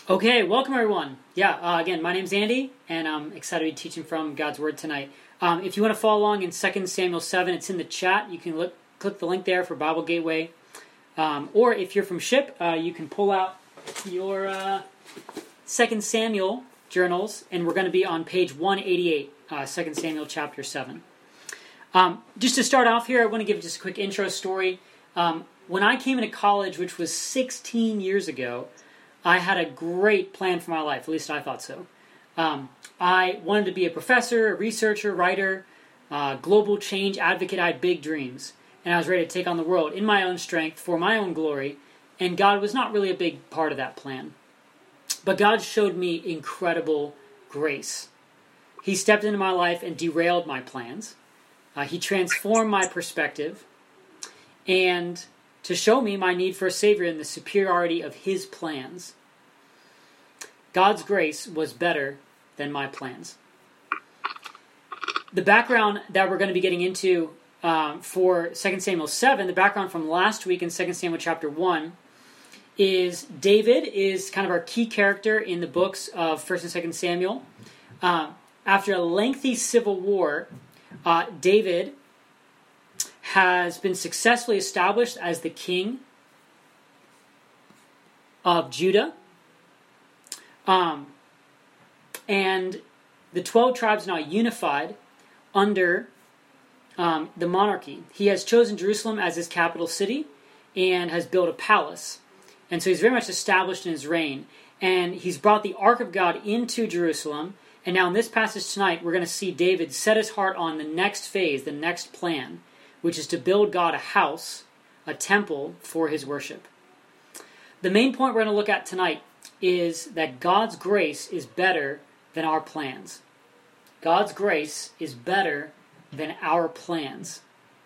Okay, welcome everyone. Again, my name's Andy, and I'm excited to be teaching from God's Word tonight. If you want to follow along in 2 Samuel 7, it's in the chat. You can click the link there for Bible Gateway. Or if you're from SHIP, you can pull out your 2 Samuel journals, and we're going to be on page 188, 2 Samuel chapter 7. Just to start off here, I want to give just a quick intro story. When I came into college, which was 16 years ago, I had a great plan for my life. At least I thought so. I wanted to be a professor, a researcher, writer, global change advocate. I had big dreams. And I was ready to take on the world in my own strength, for my own glory. And God was not really a big part of that plan. But God showed me incredible grace. He stepped into my life and derailed my plans. He transformed my perspective. And to show me my need for a Savior and the superiority of His plans. God's grace was better than my plans. The background that we're going to be getting into for 2 Samuel 7, the background from last week in 2 Samuel chapter 1, is David is kind of our key character in the books of 1 and 2 Samuel. After a lengthy civil war, David has been successfully established as the king of Judah. And the 12 tribes are now unified under the monarchy. He has chosen Jerusalem as his capital city and has built a palace. And so he's very much established in his reign. And he's brought the Ark of God into Jerusalem. And now in this passage tonight, we're going to see David set his heart on the next phase, the next plan, which is to build God a house, a temple for His worship. The main point we're going to look at tonight is that God's grace is better than our plans. God's grace is better than our plans.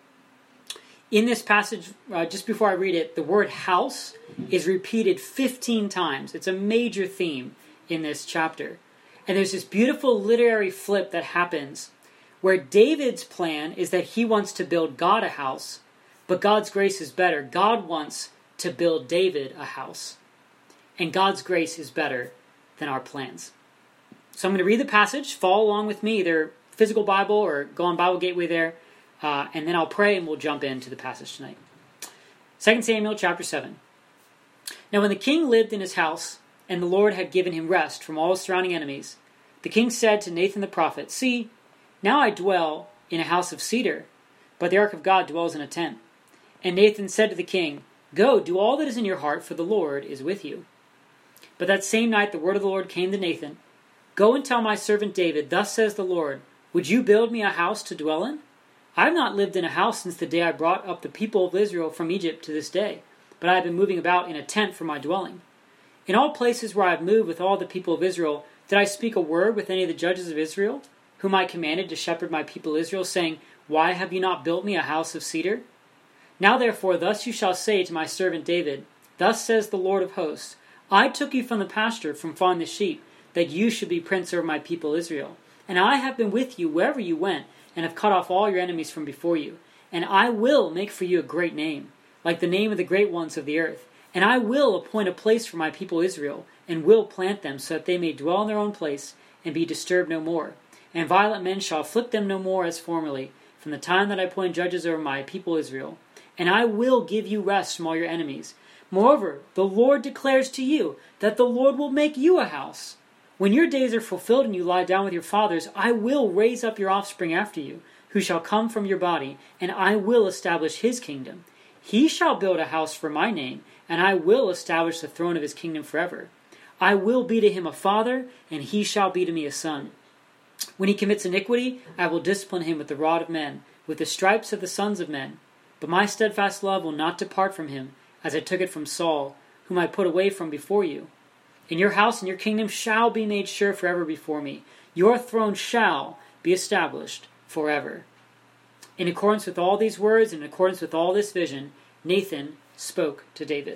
In this passage, just before I read it, the word house is repeated 15 times. It's a major theme in this chapter. And there's this beautiful literary flip that happens where David's plan is that he wants to build God a house, but God's grace is better. God wants to build David a house. And God's grace is better than our plans. So I'm going to read the passage. Follow along with me, either physical Bible or go on Bible Gateway there. And then I'll pray and we'll jump into the passage tonight. 2 Samuel chapter 7. Now when the king lived in his house, and the Lord had given him rest from all his surrounding enemies, the king said to Nathan the prophet, "See, now I dwell in a house of cedar, but the ark of God dwells in a tent." And Nathan said to the king, "Go, do all that is in your heart, for the Lord is with you." But that same night the word of the Lord came to Nathan, "Go and tell my servant David, thus says the Lord, would you build me a house to dwell in? I have not lived in a house since the day I brought up the people of Israel from Egypt to this day, but I have been moving about in a tent for my dwelling. In all places where I have moved with all the people of Israel, did I speak a word with any of the judges of Israel, whom I commanded to shepherd my people Israel, saying, Why have you not built me a house of cedar? Now therefore thus you shall say to my servant David, Thus says the Lord of hosts, I took you from the pasture, from following the sheep, that you should be prince over my people Israel. And I have been with you wherever you went, and have cut off all your enemies from before you. And I will make for you a great name, like the name of the great ones of the earth. And I will appoint a place for my people Israel, and will plant them, so that they may dwell in their own place, and be disturbed no more. And violent men shall afflict them no more as formerly, from the time that I appoint judges over my people Israel. And I will give you rest from all your enemies. Moreover, the Lord declares to you that the Lord will make you a house. When your days are fulfilled and you lie down with your fathers, I will raise up your offspring after you, who shall come from your body, and I will establish his kingdom. He shall build a house for my name, and I will establish the throne of his kingdom forever. I will be to him a father, and he shall be to me a son. When he commits iniquity, I will discipline him with the rod of men, with the stripes of the sons of men. But my steadfast love will not depart from him, as I took it from Saul, whom I put away from before you. And your house and your kingdom shall be made sure forever before me. Your throne shall be established forever. In accordance with all these words, and in accordance with all this vision, Nathan spoke to David.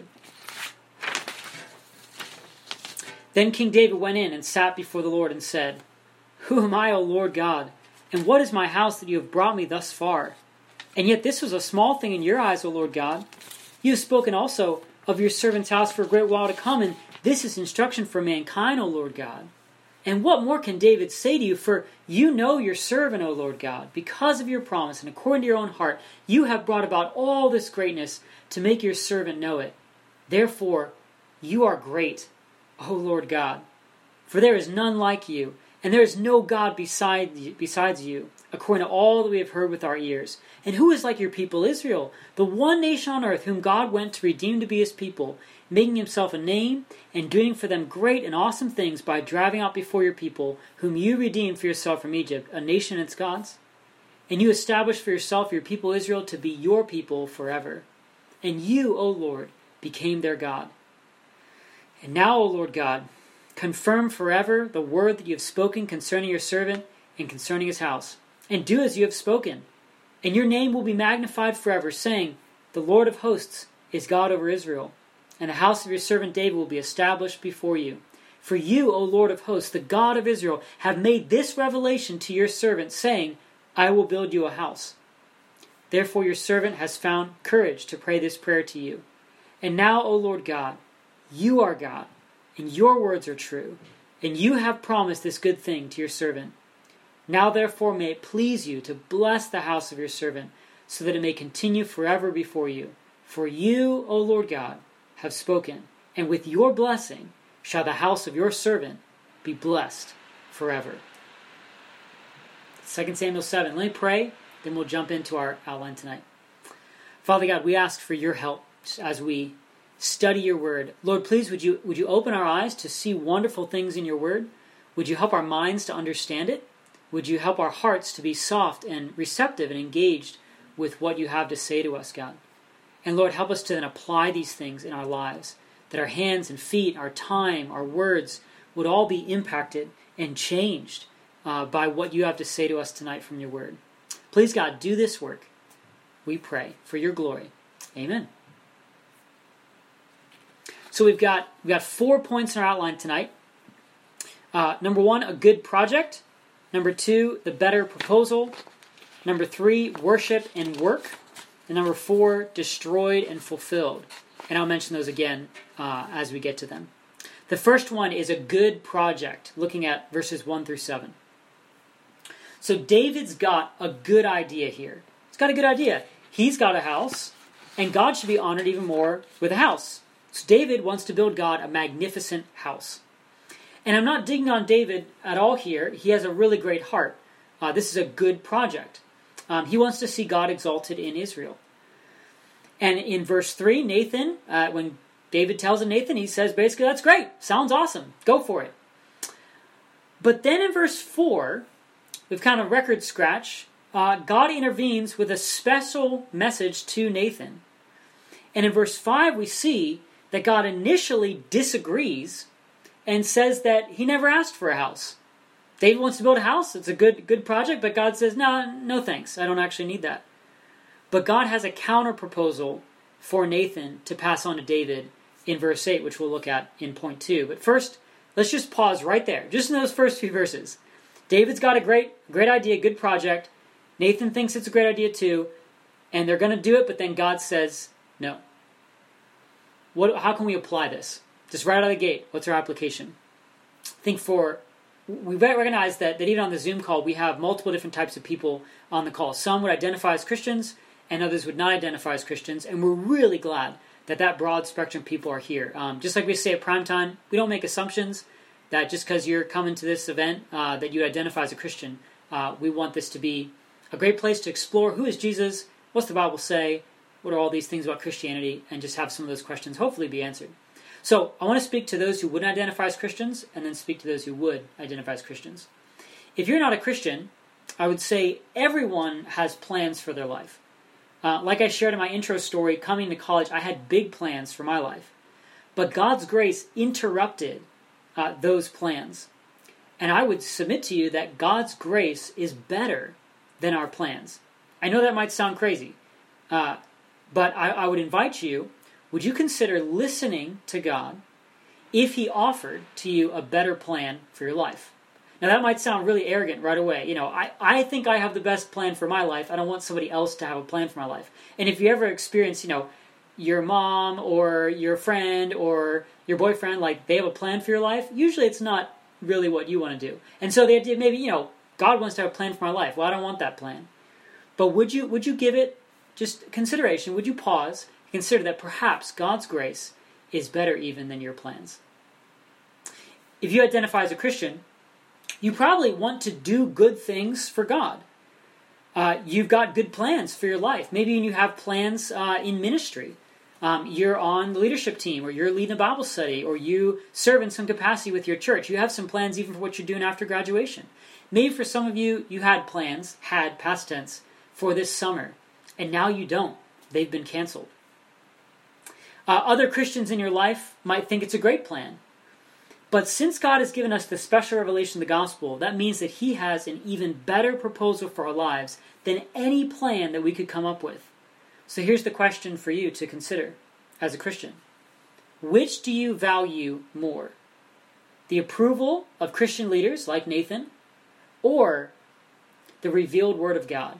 Then King David went in and sat before the Lord and said, Who am I, O Lord God? And what is my house that you have brought me thus far? And yet this was a small thing in your eyes, O Lord God. You have spoken also of your servant's house for a great while to come, and This is instruction for mankind, O Lord God. And what more can David say to you? For you know your servant, O Lord God. Because of your promise and according to your own heart, you have brought about all this greatness to make your servant know it. Therefore, you are great, O Lord God. For there is none like you, and there is no God besides you, according to all that we have heard with our ears. And who is like your people Israel, the one nation on earth whom God went to redeem to be his people, making himself a name and doing for them great and awesome things by driving out before your people, whom you redeemed for yourself from Egypt, a nation and its gods? And you established for yourself your people Israel to be your people forever. And you, O Lord, became their God. And now, O Lord God, confirm forever the word that you have spoken concerning your servant and concerning his house. And do as you have spoken. And your name will be magnified forever, saying, the Lord of hosts is God over Israel. And the house of your servant David will be established before you. For you, O Lord of hosts, the God of Israel, have made this revelation to your servant, saying, I will build you a house. Therefore your servant has found courage to pray this prayer to you. And now, O Lord God, you are God, and your words are true, and you have promised this good thing to your servant. Now therefore may it please you to bless the house of your servant, so that it may continue forever before you. For you, O Lord God, have spoken, and with your blessing shall the house of your servant be blessed forever. 2 Samuel 7. Let me pray, then we'll jump into our outline tonight. Father God, we ask for your help as we study your word. Lord, please would you open our eyes to see wonderful things in your word? Would you help our minds to understand it? Would you help our hearts to be soft and receptive and engaged with what you have to say to us, God? And Lord, help us to then apply these things in our lives, that our hands and feet, our time, our words would all be impacted and changed by what you have to say to us tonight from your word. Please, God, do this work, we pray, for your glory. Amen. So we've got 4 points in our outline tonight. Number 1, a good project. Number 2, the better proposal. Number 3, worship and work. And number 4, destroyed and fulfilled. And I'll mention those again as we get to them. The first one is a good project, looking at verses 1 through 7. So David's got a good idea here. He's got a good idea. He's got a house, and God should be honored even more with a house. So David wants to build God a magnificent house. And I'm not digging on David at all here. He has a really great heart. This is a good project. He wants to see God exalted in Israel. And in verse 3, Nathan, when David tells Nathan, he says basically, that's great. Sounds awesome. Go for it. But then in verse 4, we've kind of record scratch. God intervenes with a special message to Nathan. And in verse 5, we see that God initially disagrees and says that he never asked for a house. David wants to build a house. It's a good project, but God says, no thanks. I don't actually need that. But God has a counter proposal for Nathan to pass on to David in verse 8, which we'll look at in point 2. But first, let's just pause right there, just in those first few verses. David's got a great idea, good project. Nathan thinks it's a great idea too, and they're going to do it, but then God says no. How can we apply this? Just right out of the gate, what's our application? We recognize that even on the Zoom call, we have multiple different types of people on the call. Some would identify as Christians, and others would not identify as Christians, and we're really glad that broad spectrum of people are here. Just like we say at Primetime, we don't make assumptions that just because you're coming to this event that you identify as a Christian. We want this to be a great place to explore who is Jesus, what's the Bible say, what are all these things about Christianity, and just have some of those questions hopefully be answered. So I want to speak to those who wouldn't identify as Christians, and then speak to those who would identify as Christians. If you're not a Christian, I would say everyone has plans for their life. Like I shared in my intro story, coming to college, I had big plans for my life. But God's grace interrupted those plans. And I would submit to you that God's grace is better than our plans. I know that might sound crazy, but I would invite you, would you consider listening to God if He offered to you a better plan for your life? Now that might sound really arrogant right away. I think I have the best plan for my life. I don't want somebody else to have a plan for my life. And if you ever experience, your mom or your friend or your boyfriend, like they have a plan for your life, usually it's not really what you want to do. And so the idea, maybe, God wants to have a plan for my life. Well, I don't want that plan. But would you give it just consideration? Would you pause and consider that perhaps God's grace is better even than your plans? If you identify as a Christian, you probably want to do good things for God. You've got good plans for your life. Maybe you have plans in ministry. You're on the leadership team, or you're leading a Bible study, or you serve in some capacity with your church. You have some plans even for what you're doing after graduation. Maybe for some of you, you had plans, past tense, for this summer, and now you don't. They've been canceled. Other Christians in your life might think it's a great plan. But since God has given us the special revelation of the gospel, that means that He has an even better proposal for our lives than any plan that we could come up with. So here's the question for you to consider as a Christian. Which do you value more? The approval of Christian leaders like Nathan, or the revealed Word of God?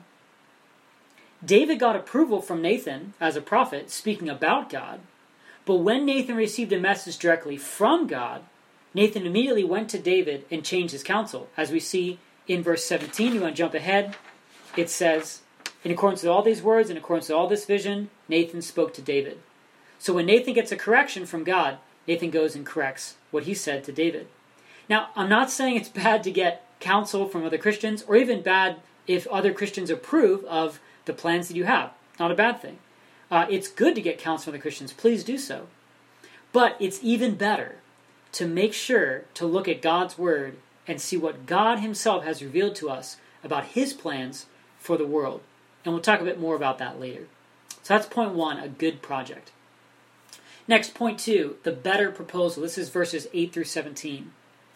David got approval from Nathan as a prophet speaking about God, but when Nathan received a message directly from God, Nathan immediately went to David and changed his counsel. As we see in verse 17, you want to jump ahead, it says, in accordance with all these words, in accordance with all this vision, Nathan spoke to David. So when Nathan gets a correction from God, Nathan goes and corrects what he said to David. Now, I'm not saying it's bad to get counsel from other Christians, or even bad if other Christians approve of the plans that you have. Not a bad thing. It's good to get counsel from other Christians. Please do so. But it's even better to make sure to look at God's Word and see what God Himself has revealed to us about His plans for the world. And we'll talk a bit more about that later. So that's point 1, a good project. Next, point 2, the better proposal. This is verses 8 through 17.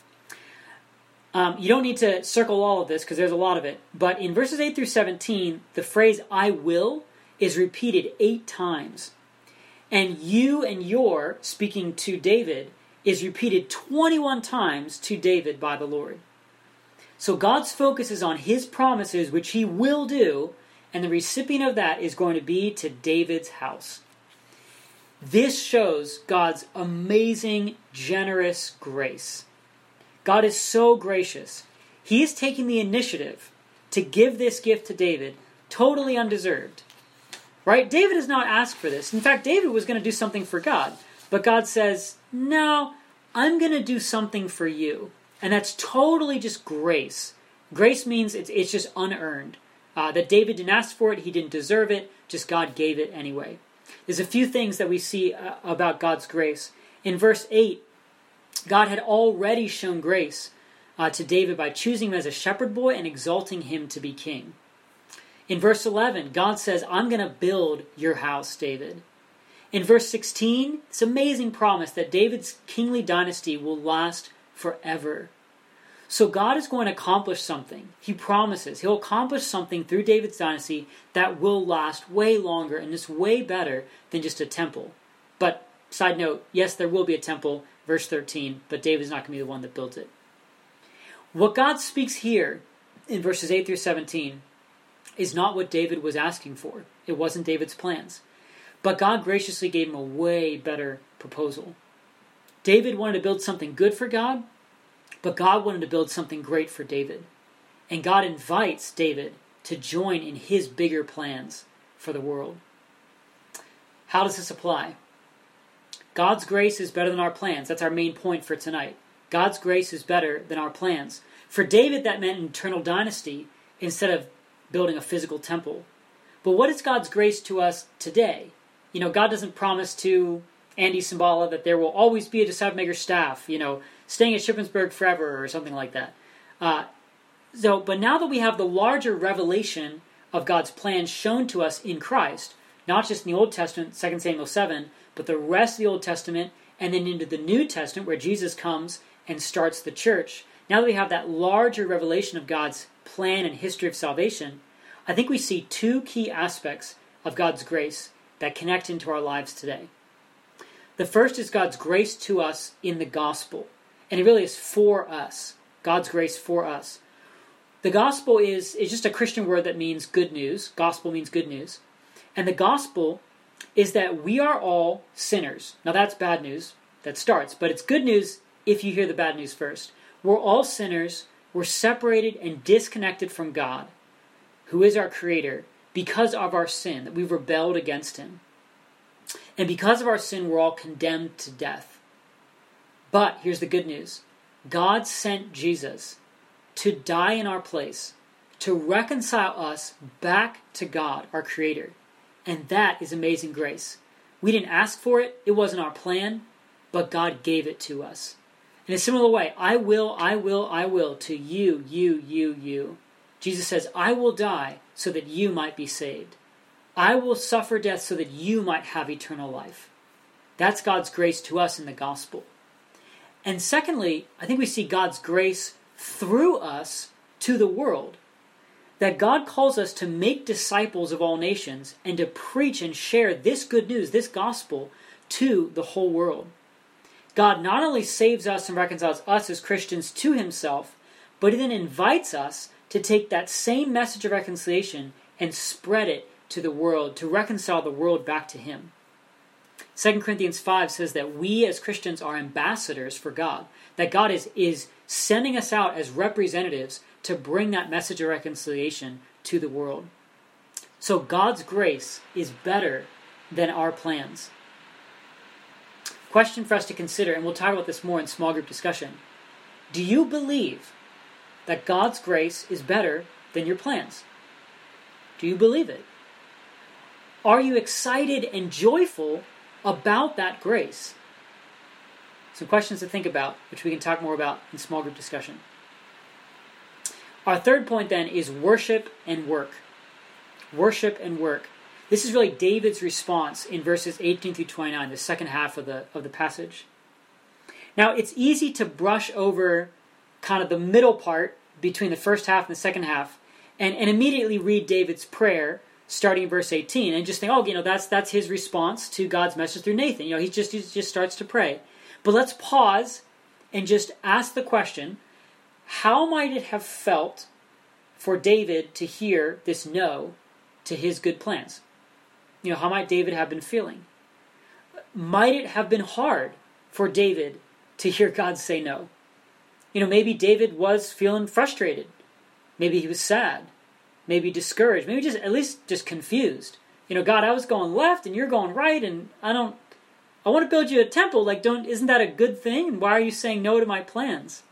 You don't need to circle all of this because there's a lot of it. But in verses 8 through 17, the phrase "I will" is repeated 8 times. And "you" and "your," speaking to David, is repeated 21 times to David by the Lord. So God's focus is on His promises, which He will do, and the recipient of that is going to be to David's house. This shows God's amazing, generous grace. God is so gracious. He is taking the initiative to give this gift to David, totally undeserved. Right? David has not asked for this. In fact, David was going to do something for God. But God says, no, I'm going to do something for you. And that's totally just grace. Grace means it's just unearned. That David didn't ask for it, he didn't deserve it, just God gave it anyway. There's a few things that we see about God's grace. In verse 8, God had already shown grace to David by choosing him as a shepherd boy and exalting him to be king. In verse 11, God says, I'm going to build your house, David. In verse 16, it's an amazing promise that David's kingly dynasty will last forever. So God is going to accomplish something. He promises He'll accomplish something through David's dynasty that will last way longer and is way better than just a temple. But, side note, yes, there will be a temple, verse 13, but David's not going to be the one that builds it. What God speaks here in verses 8 through 17 is not what David was asking for. It wasn't David's plans. But God graciously gave him a way better proposal. David wanted to build something good for God, but God wanted to build something great for David. And God invites David to join in His bigger plans for the world. How does this apply? God's grace is better than our plans. That's our main point for tonight. God's grace is better than our plans. For David, that meant an eternal dynasty instead of building a physical temple. But what is God's grace to us today? God doesn't promise to Andy Simbala that there will always be a disciple-maker staff, staying at Shippensburg forever or something like that. But now that we have the larger revelation of God's plan shown to us in Christ, not just in the Old Testament, 2 Samuel 7, but the rest of the Old Testament, and then into the New Testament where Jesus comes and starts the church, now that we have that larger revelation of God's plan and history of salvation, I think we see 2 key aspects of God's grace that connect into our lives today. The first is God's grace to us in the gospel. And it really is for us. God's grace for us. The gospel is just a Christian word that means good news. Gospel means good news. And the gospel is that we are all sinners. Now that's bad news. that starts. But it's good news if you hear the bad news first. We're all sinners. We're separated and disconnected from God, who is our Creator, because of our sin, that we've rebelled against Him. And because of our sin, we're all condemned to death. But here's the good news. God sent Jesus to die in our place, to reconcile us back to God, our Creator. And that is amazing grace. We didn't ask for it. It wasn't our plan, but God gave it to us. In a similar way, I will to you. Jesus says, I will die so that you might be saved. I will suffer death so that you might have eternal life. That's God's grace to us in the gospel. And secondly, I think we see God's grace through us to the world. That God calls us to make disciples of all nations and to preach and share this good news, this gospel, to the whole world. God not only saves us and reconciles us as Christians to Himself, but He then invites us to take that same message of reconciliation and spread it to the world, to reconcile the world back to Him. 2 Corinthians 5 says that we as Christians are ambassadors for God, that God is sending us out as representatives to bring that message of reconciliation to the world. So God's grace is better than our plans. Question for us to consider, and we'll talk about this more in small group discussion. Do you believe that God's grace is better than your plans? Do you believe it? Are you excited and joyful about that grace? Some questions to think about, which we can talk more about in small group discussion. Our third point then is worship and work. Worship and work. This is really David's response in verses 18 through 29, the second half of the passage. Now, it's easy to brush over kind of the middle part between the first half and the second half and immediately read David's prayer starting in verse 18 and just think, that's his response to God's message through Nathan. He just starts to pray. But let's pause and just ask the question, how might it have felt for David to hear this no to his good plans? How might David have been feeling? Might it have been hard for David to hear God say no? Maybe David was feeling frustrated. Maybe he was sad. Maybe discouraged. Maybe at least confused. God, I was going left and you're going right, and I want to build you a temple. Isn't that a good thing? And why are you saying no to my plans?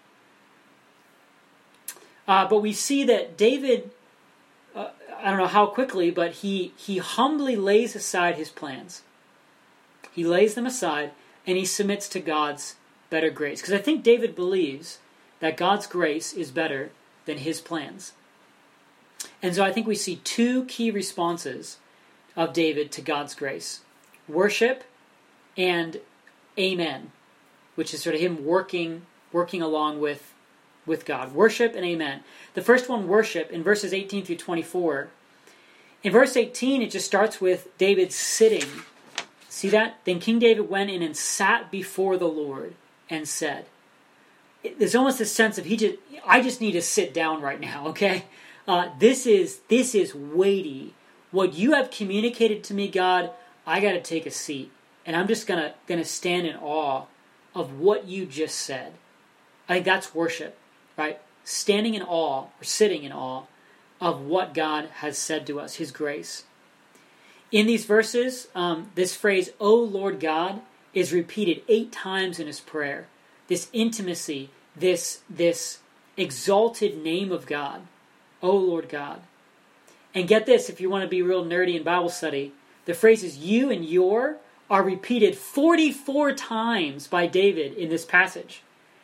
But we see that David, I don't know how quickly, but he humbly lays aside his plans. He lays them aside and he submits to God's better grace. Because I think David believes that God's grace is better than his plans. And so I think we see two key responses of David to God's grace. Worship and amen, which is sort of him working along with God. Worship and amen. The first one, worship, in verses 18 through 24. In verse 18, it just starts with David sitting. See that? Then King David went in and sat before the Lord and said. There's almost this sense of I just need to sit down right now, okay? This is weighty. What you have communicated to me, God, I got to take a seat. And I'm just gonna stand in awe of what you just said. I think that's worship, right? Standing in awe, or sitting in awe, of what God has said to us, His grace. In these verses, this phrase, O Lord God, is repeated 8 times in his prayer. This intimacy, this exalted name of God, O Lord God. And get this, if you want to be real nerdy in Bible study, the phrases you and your are repeated 44 times by David in this passage.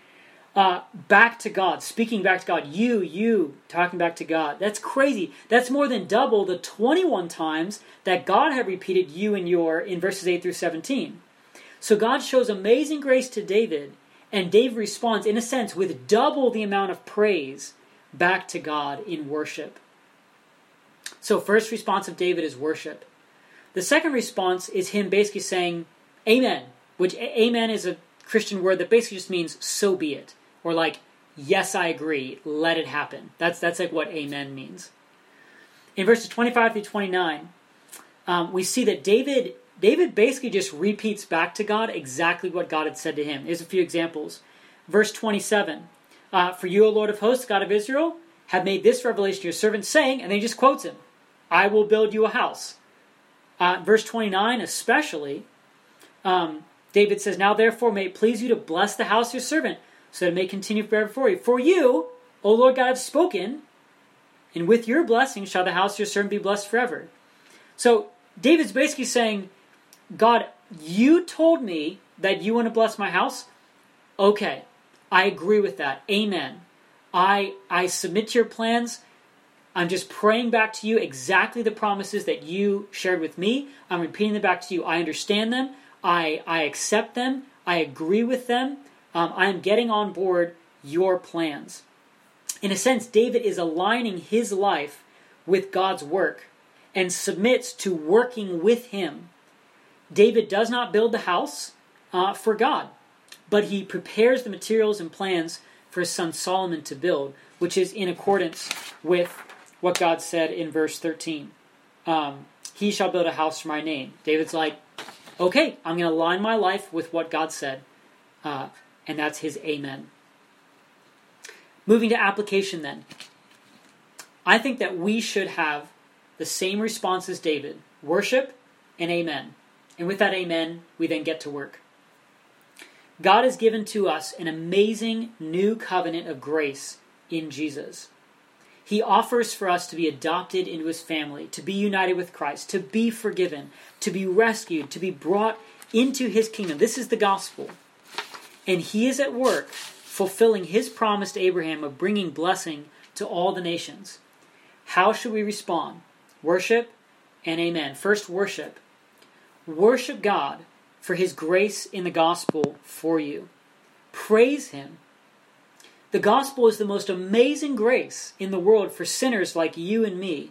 Back to God, speaking back to God. You, talking back to God. That's crazy. That's more than double the 21 times that God had repeated you and your in verses 8 through 17. So God shows amazing grace to David, and David responds, in a sense, with double the amount of praise back to God in worship. So first response of David is worship. The second response is him basically saying, Amen, which amen is a Christian word that basically just means so be it. Or like, yes, I agree, let it happen. That's like what amen means. In verses 25 through 29, we see that David David basically just repeats back to God exactly what God had said to him. Here's a few examples. Verse 27, for you, O Lord of hosts, God of Israel, have made this revelation to your servant, saying, and then he just quotes him, I will build you a house. Verse 29 especially, David says, now therefore may it please you to bless the house of your servant, so that it may continue forever for you. For you, O Lord God, have spoken, and with your blessing shall the house of your servant be blessed forever. So David's basically saying, God, you told me that you want to bless my house? Okay, I agree with that. Amen. I submit to your plans. I'm just praying back to you exactly the promises that you shared with me. I'm repeating them back to you. I understand them. I accept them. I agree with them. I am getting on board your plans. In a sense, David is aligning his life with God's work and submits to working with him. David does not build the house for God, but he prepares the materials and plans for his son Solomon to build, which is in accordance with what God said in verse 13. He shall build a house for my name. David's like, okay, I'm going to align my life with what God said. And that's his amen. Moving to application then. I think that we should have the same response as David. Worship and amen. And with that amen, we then get to work. God has given to us an amazing new covenant of grace in Jesus. He offers for us to be adopted into his family, to be united with Christ, to be forgiven, to be rescued, to be brought into his kingdom. This is the gospel. And he is at work fulfilling his promise to Abraham of bringing blessing to all the nations. How should we respond? Worship and amen. First, worship. Worship God for his grace in the gospel for you. Praise him. The gospel is the most amazing grace in the world for sinners like you and me.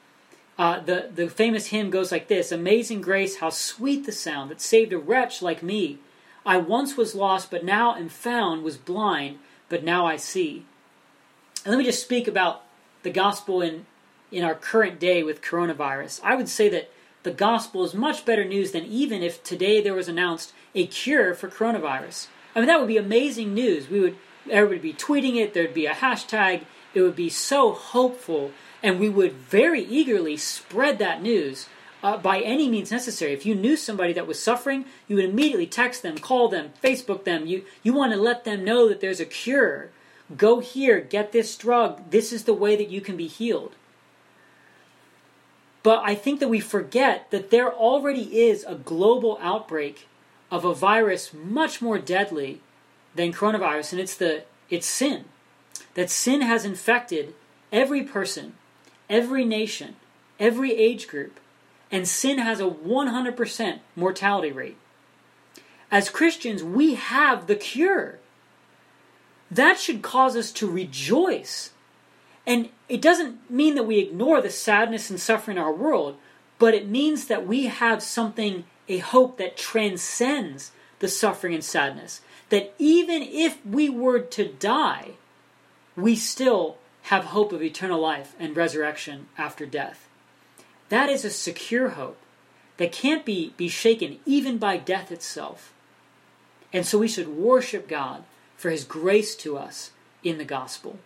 The famous hymn goes like this: Amazing grace, how sweet the sound that saved a wretch like me. I once was lost, but now am found, was blind, but now I see. And let me just speak about the gospel in our current day with coronavirus. I would say that the gospel is much better news than even if today there was announced a cure for coronavirus. I mean, that would be amazing news. Everybody would be tweeting it, there'd be a hashtag, it would be so hopeful, and we would very eagerly spread that news by any means necessary. If you knew somebody that was suffering, you would immediately text them, call them, Facebook them. You want to let them know that there's a cure. Go here, get this drug. This is the way that you can be healed. But I think that we forget that there already is a global outbreak of a virus much more deadly than coronavirus, and it's sin. That sin has infected every person, every nation, every age group, and sin has a 100% mortality rate. As Christians, we have the cure. That should cause us to rejoice. And it doesn't mean that we ignore the sadness and suffering in our world, but it means that we have something, a hope that transcends the suffering and sadness. That even if we were to die, we still have hope of eternal life and resurrection after death. That is a secure hope that can't be shaken even by death itself. And so we should worship God for his grace to us in the gospel.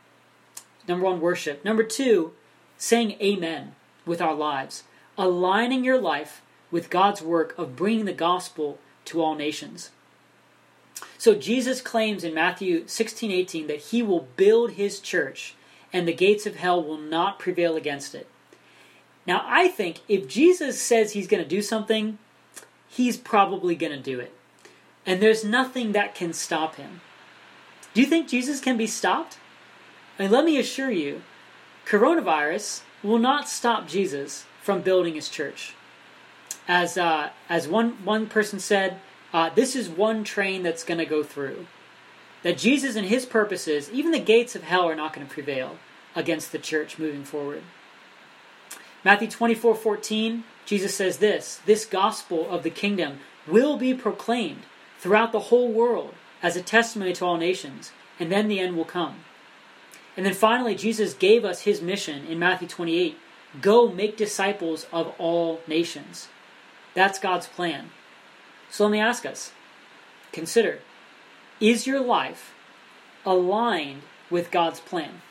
Number one, worship. Number two, saying amen with our lives. Aligning your life with God's work of bringing the gospel to all nations. So Jesus claims in Matthew 16:18 that he will build his church and the gates of hell will not prevail against it. Now, I think if Jesus says he's going to do something, he's probably going to do it. And there's nothing that can stop him. Do you think Jesus can be stopped? I mean, let me assure you, coronavirus will not stop Jesus from building his church. As one person said, this is one train that's going to go through. That Jesus and his purposes, even the gates of hell are not going to prevail against the church moving forward. Matthew 24:14, Jesus says this gospel of the kingdom will be proclaimed throughout the whole world as a testimony to all nations, and then the end will come. And then finally, Jesus gave us his mission in Matthew 28, go make disciples of all nations. That's God's plan. So let me ask us, consider, is your life aligned with God's plan?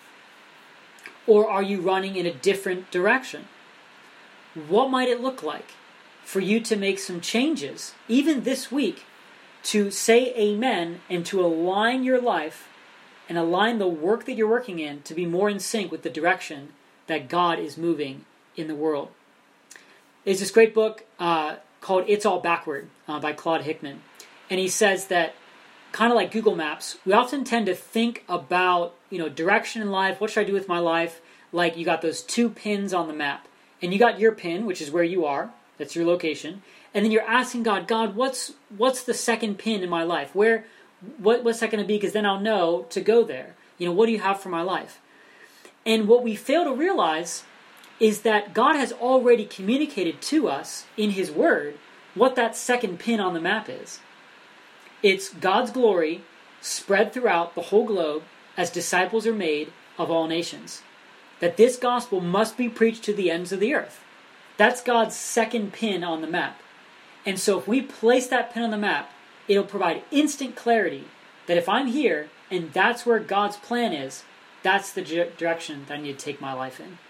Or are you running in a different direction? What might it look like for you to make some changes, even this week, to say amen and to align your life and align the work that you're working in to be more in sync with the direction that God is moving in the world? There's this great book called It's All Backward by Claude Hickman. And he says that, kind of like Google Maps, we often tend to think about, direction in life, what should I do with my life, like you got those 2 pins on the map. And you got your pin, which is where you are, that's your location, and then you're asking God, what's the second pin in my life? What's that going to be? Because then I'll know to go there. What do you have for my life? And what we fail to realize is that God has already communicated to us in His Word what that second pin on the map is. It's God's glory spread throughout the whole globe as disciples are made of all nations. That this gospel must be preached to the ends of the earth. That's God's second pin on the map. And so if we place that pin on the map, it'll provide instant clarity that if I'm here and that's where God's plan is, that's the direction that I need to take my life in.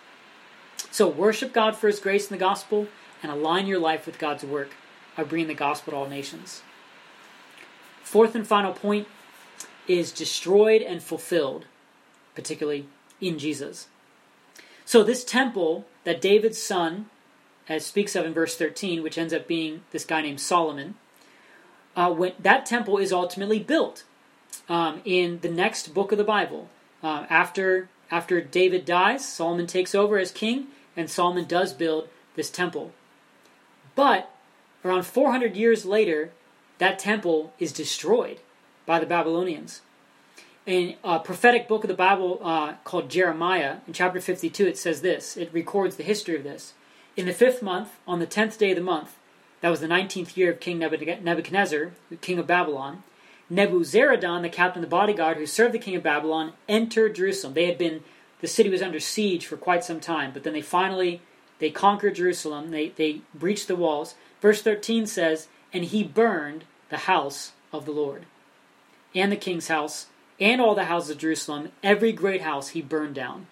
So worship God for His grace in the gospel and align your life with God's work by bringing the gospel to all nations. Fourth and final point is destroyed and fulfilled, particularly in Jesus. So this temple that David's son speaks of in verse 13, which ends up being this guy named Solomon, when that temple is ultimately built in the next book of the Bible. After David dies, Solomon takes over as king, and Solomon does build this temple. But around 400 years later, that temple is destroyed by the Babylonians. In a prophetic book of the Bible called Jeremiah, in chapter 52, it says this. It records the history of this. In the 5th month, on the 10th day of the month, that was the 19th year of King Nebuchadnezzar, the king of Babylon, Nebuzaradan, the captain of the bodyguard who served the king of Babylon, entered Jerusalem. The city was under siege for quite some time, but then they conquered Jerusalem. They breached the walls. Verse 13 says, and he burned the house of the Lord, and the king's house, and all the houses of Jerusalem, every great house he burned down.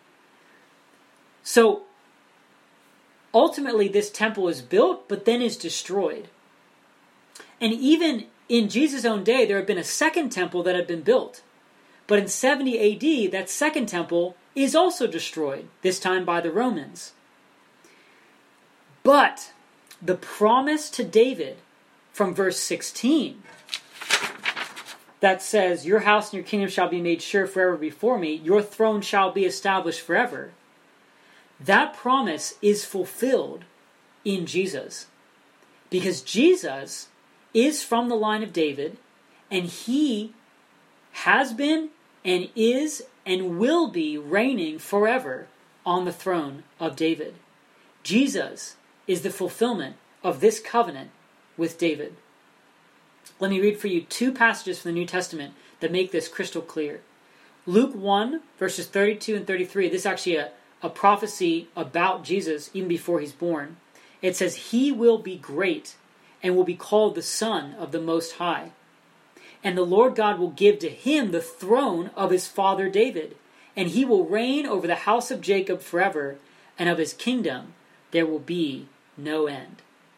So, ultimately this temple is built, but then is destroyed. And even in Jesus' own day, there had been a second temple that had been built. But in 70 AD, that second temple is also destroyed, this time by the Romans. But the promise to David from verse 16 that says, your house and your kingdom shall be made sure forever before me, your throne shall be established forever. That promise is fulfilled in Jesus. Because Jesus is from the line of David, and He has been and is and will be reigning forever on the throne of David. Jesus is the fulfillment of this covenant with David. Let me read for you 2 passages from the New Testament that make this crystal clear. Luke 1, verses 32 and 33, this is actually a prophecy about Jesus even before He's born. It says, He will be great and will be called the Son of the Most High. And the Lord God will give to Him the throne of His father David, and He will reign over the house of Jacob forever, and of His kingdom there will be no end.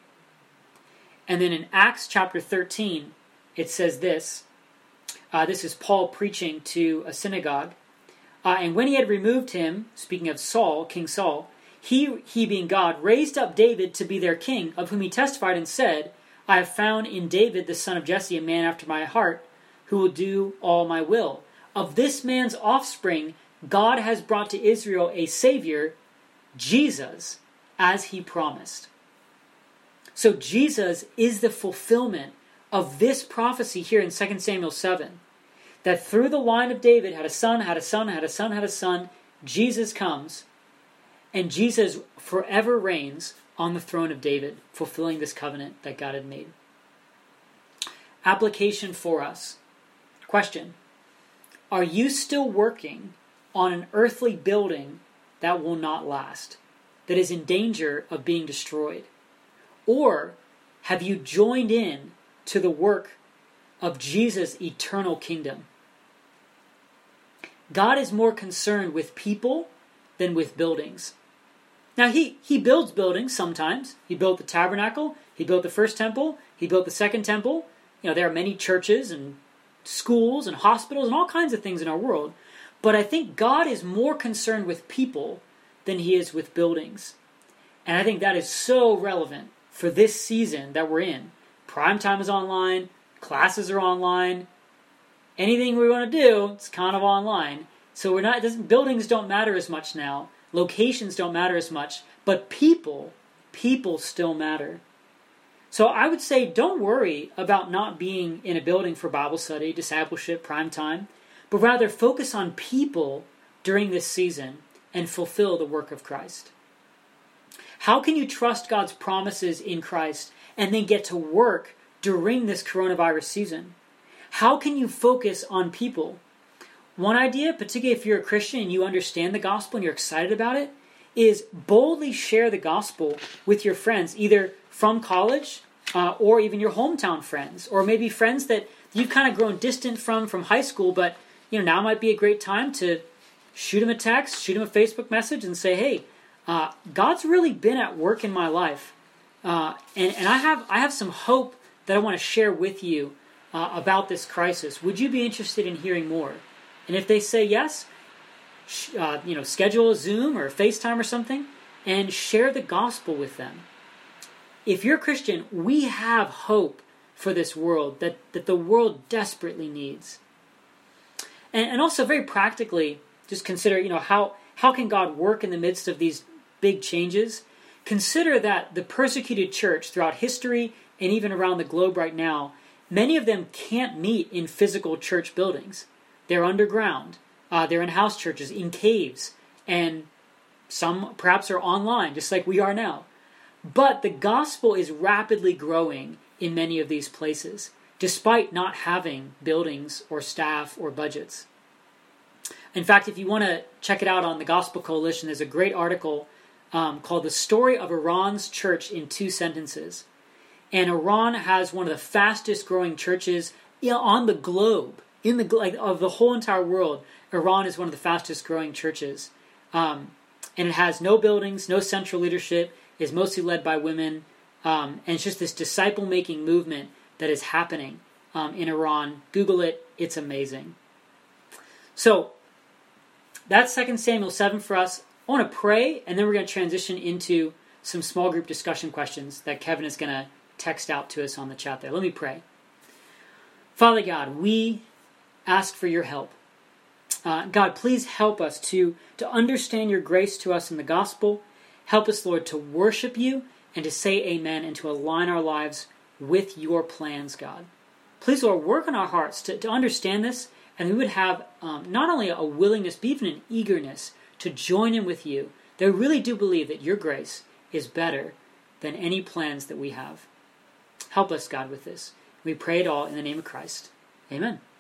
And then in Acts chapter 13, it says this. This is Paul preaching to a synagogue. And when he had removed him, speaking of Saul, King Saul, he being God, raised up David to be their king, of whom he testified and said, I have found in David the son of Jesse a man after my heart, who will do all my will. Of this man's offspring, God has brought to Israel a Savior, Jesus, as He promised. So Jesus is the fulfillment of this prophecy here in 2 Samuel 7. That through the line of David had a son, had a son, had a son, had a son. Jesus comes, and Jesus forever reigns on the throne of David, fulfilling this covenant that God had made. Application for us. Question. Are you still working on an earthly building that will not last, that is in danger of being destroyed? Or have you joined in to the work of Jesus' eternal kingdom? God is more concerned with people than with buildings. Now, he builds buildings sometimes. He built the tabernacle. He built the first temple. He built the second temple. There are many churches and schools and hospitals and all kinds of things in our world. But I think God is more concerned with people than he is with buildings. And I think that is so relevant for this season that we're in. Prime time is online. Classes are online. Anything we want to do, it's kind of online. So buildings don't matter as much now. Locations don't matter as much. But people still matter. So I would say don't worry about not being in a building for Bible study, discipleship, prime time, but rather focus on people during this season and fulfill the work of Christ. How can you trust God's promises in Christ and then get to work during this coronavirus season? How can you focus on people? One idea, particularly if you're a Christian and you understand the gospel and you're excited about it, is boldly share the gospel with your friends, either from college or even your hometown friends, or maybe friends that you've kind of grown distant from high school, but now might be a great time to shoot them a text, shoot them a Facebook message and say, hey, God's really been at work in my life. And I have some hope that I want to share with you about this crisis. Would you be interested in hearing more? And if they say yes, schedule a Zoom or a FaceTime or something and share the gospel with them. If you're a Christian, we have hope for this world that the world desperately needs. And also very practically, just consider, how can God work in the midst of these big changes? Consider that the persecuted church throughout history and even around the globe right now, many of them can't meet in physical church buildings. They're underground. They're in house churches, in caves, and some perhaps are online, just like we are now. But the gospel is rapidly growing in many of these places, despite not having buildings or staff or budgets. In fact, if you want to check it out on the Gospel Coalition, there's a great article called The Story of Iran's Church in 2 Sentences. And Iran has one of the fastest growing churches on the globe. Of the whole entire world, Iran is one of the fastest growing churches. And it has no buildings, no central leadership, is mostly led by women. And it's just this disciple-making movement that is happening in Iran. Google it. It's amazing. So, that's 2 Samuel 7 for us. I want to pray, and then we're going to transition into some small group discussion questions that Kevin is going to text out to us on the chat there. Let me pray. Father God, we ask for your help. God, please help us to understand your grace to us in the gospel. Help us, Lord, to worship you and to say amen and to align our lives with your plans, God. Please, Lord, work on our hearts to understand this, and we would have not only a willingness, but even an eagerness to join in with you. That we really do believe that your grace is better than any plans that we have. Help us, God, with this. We pray it all in the name of Christ. Amen.